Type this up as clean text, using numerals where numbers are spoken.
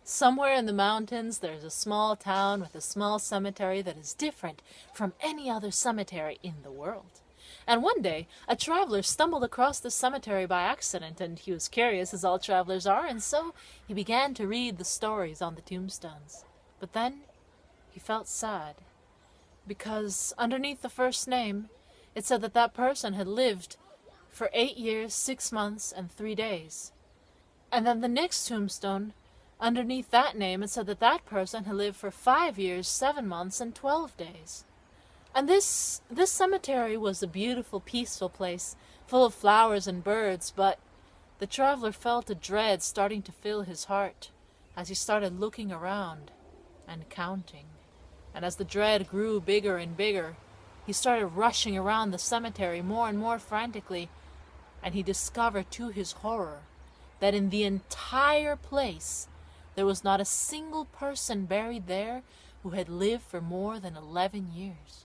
Somewhere in the mountains, there's a small town with a small cemetery that is different from any other cemetery in the world. And one day, a traveler stumbled across the cemetery by accident, and he was curious, as all travelers are, and so he began to read the stories on the tombstones. But then he felt sad, because underneath the first name, it said that that person had lived for 8 years, 6 months, and 3 days. And then the next tombstone, underneath that name, it said that that person had lived for 5 years, 7 months, and 12 days. And this cemetery was a beautiful, peaceful place, full of flowers and birds, but the traveler felt a dread starting to fill his heart as he started looking around and counting. And as the dread grew bigger and bigger, he started rushing around the cemetery more and more frantically, and he discovered to his horror that in the entire place there was not a single person buried there who had lived for more than 11 years.